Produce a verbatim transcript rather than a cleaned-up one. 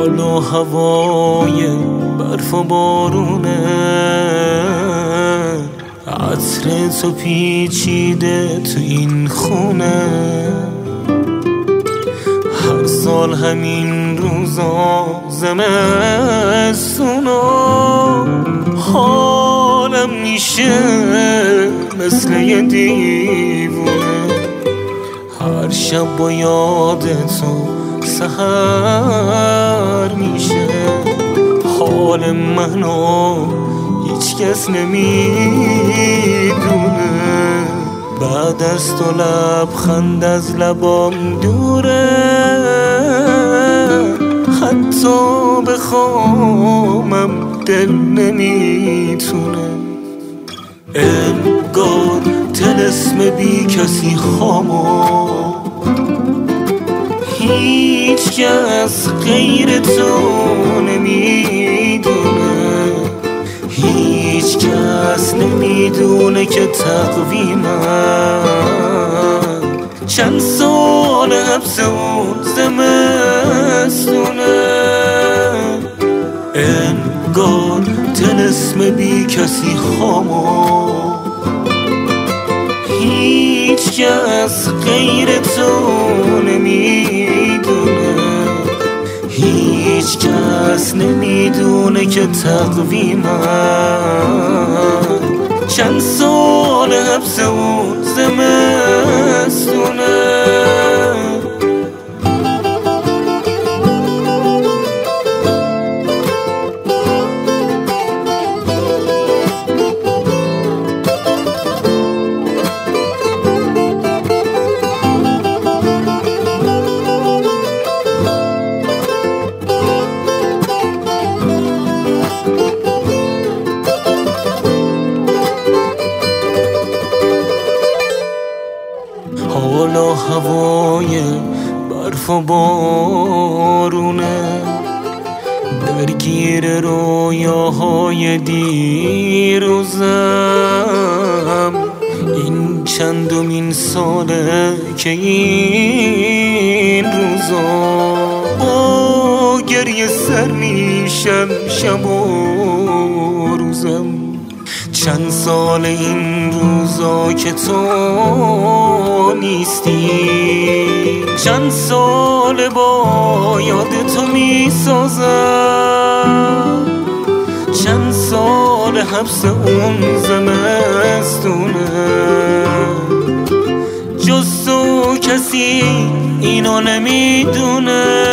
حال و هوای برف و بارونه، عطر تو پیچیده تو این خونه. هر سال همین روزا زمستونا حالم میشه مثل یه دیوونه. هر شب با یاد تو سحر میشه، حال منو هیچ کس نمیدونه. بعد از تو لبخند از لبام دوره، حتی بخوامم دل نمیتونه. انگار طلسم بی کسی خامو، هیچ کس غیر تو نمیدونه. هیچ کس نمیدونه که تقویمم چند سال حبس اون زمستونه. انگار طلسم بی کسی خامو، هیچ کس غیر تو نمیدونه. هیچ کس نمیدونه که تقویمم چند سال حبس اون زمستونه. حال و هوای برف و بارونه، درگیر رویاهای دیروزم. این چندمین ساله که این روزا با گریه سر میشم شب و روزم. چند سال این روزا که تو نیستی، چند سال با یاد تو میسازم. چند سال حبس اون زمستونه، جز تو کسی اینو نمیدونه.